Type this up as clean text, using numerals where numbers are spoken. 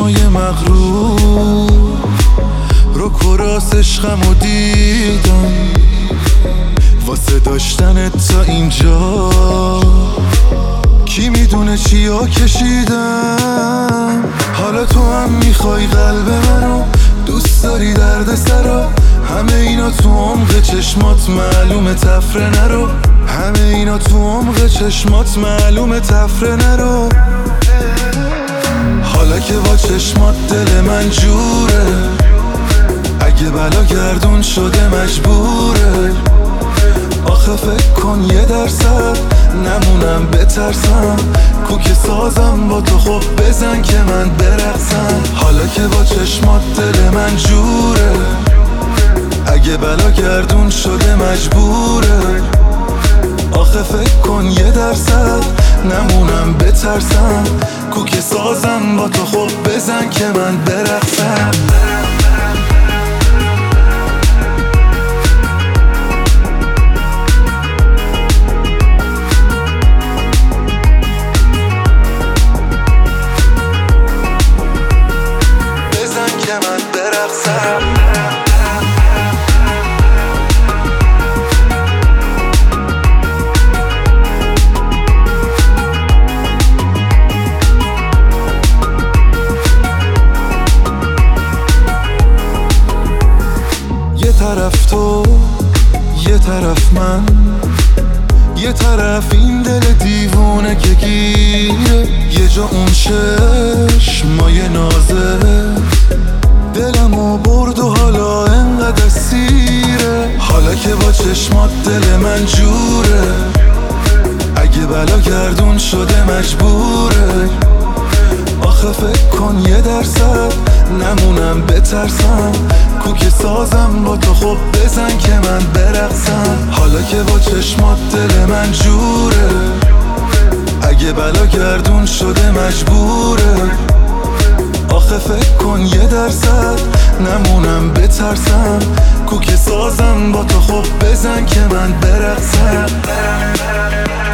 چشمای مغرور رو کراس عشقمو دیدم واسه داشتنت تا اینجا کی میدونه چیا کشیدم. حالا تو هم میخوای قلب منو، دوست داری درد سرا، همه اینا تو عمق چشمات معلومه تفره نرو، همه اینا تو عمق چشمات معلومه تفره نرو. حالا که با چشمات دل من جوره، اگه بلا گردون شده مجبوره. آخه فکر کن 1% نمونم بترسم، کوک سازم با تو خب بزن که من برقصم. حالا که با چشمات دل من جوره، اگه بلا گردون شده مجبوره. آخه فکر کن 1% نمونم بترسم، کوک سازم با تو خب بزن که من برقصم. یه طرف تو، یه طرف من، یه طرف این دل دیوونه که گیره، یه جا اون چشمای نازت دلمو برد و حالا انقدر سیره. حالا که با چشمات دل من جوره، اگه بلا گردون شده مجبوره. آخه فکر کن 1% نمونم بترسم، کوک سازم با تو خب بزن که من برقصم. حالا که با چشمات دل من جوره، اگه بلا گردون شده مجبوره. آخه فکر کن 1% نمونم بترسم، کوک سازم با تو خب بزن که من برقصم.